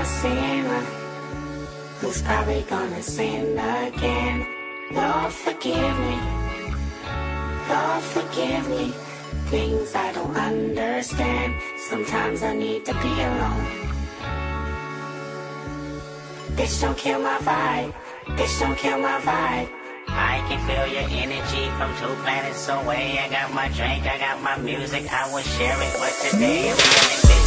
a sinner who's probably gonna sin again. Lord, forgive me. Lord, forgive me. Things I don't understand. Sometimes I need to be alone. Bitch, don't kill my vibe. Bitch, don't kill my vibe. I can feel your energy from 2 planets away. I got my drink, I got my music, I will share it. But today I'm feeling